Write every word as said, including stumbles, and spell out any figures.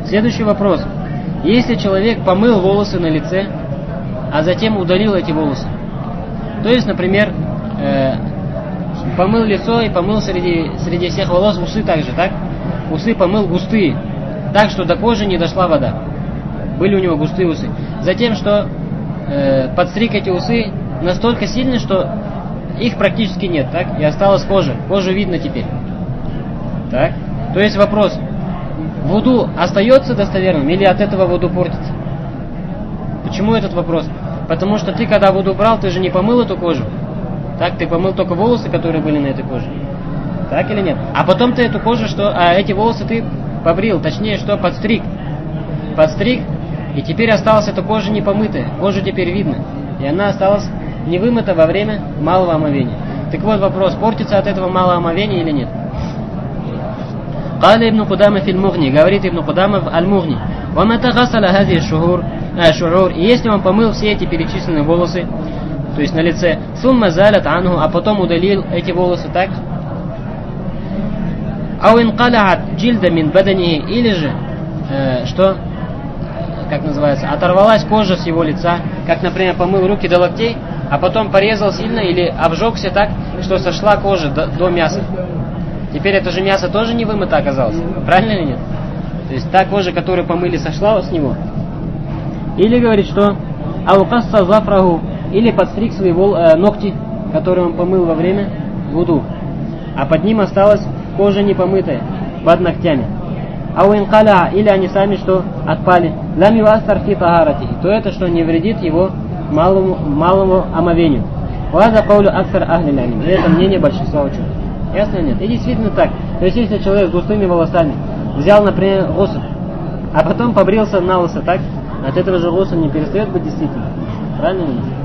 Следующий вопрос. Если человек помыл волосы на лице, а затем удалил эти волосы, то есть, например, э, помыл лицо и помыл среди, среди всех волос усы также, так? Усы помыл густые, так что до кожи не дошла вода. Были у него густые усы. Затем, что э, подстриг эти усы настолько сильно, что их практически нет, так? И осталась кожа. Кожу видно теперь. Так? То есть вопрос. Вуду остается достоверным или от этого вуду портится? Почему этот вопрос? Потому что ты, когда вуду брал, ты же не помыл эту кожу. Так, ты помыл только волосы, которые были на этой коже. Так или нет? А потом ты эту кожу, что, а эти волосы ты побрил, точнее, что подстриг. Подстриг, и теперь осталась эта кожа не помытая. Кожу теперь видно. И она осталась не вымыта во время малого омовения. Так вот вопрос, портится от этого малого омовения или нет? قال ابن قدامة في المغني, говорит Ибн Кудама в Аль-Мугни, وَمَتَى غَسَلَ هَذِهِ الشُّهُورِ шурур, и если он помыл все эти перечисленные волосы, то есть на лице, ثُمَّ زَالَتْ عَنْهُ, а потом удалил эти волосы так, أَوْ انْقَلَعَتْ جِلْدَ مِنْ بَدَنِهِ, или же, э, что, как называется, оторвалась кожа с его лица, как, например, помыл руки до локтей, а потом порезал сильно или обжегся так, что сошла кожа до, до мяса. Теперь это же мясо тоже не вымыто оказалось. Правильно или нет? То есть та кожа, которую помыли, сошла с него. Или говорит, что аукасса зафраху, или подстриг свои вол, э, ногти, которые он помыл во время вуду, а под ним осталась кожа непомытая под ногтями. Ауинкаля, или они сами что отпали. Лам юастар фи тахарати, то это что не вредит его малому, малому омовению. Ваза каулю аксар ахли лялим. И это мнение большинства ученых. Ясно или нет? И действительно так. То есть если человек с густыми волосами взял, например, гусл, а потом побрился на лысо, так? От этого же гусл не перестает быть действительно. Правильно или нет?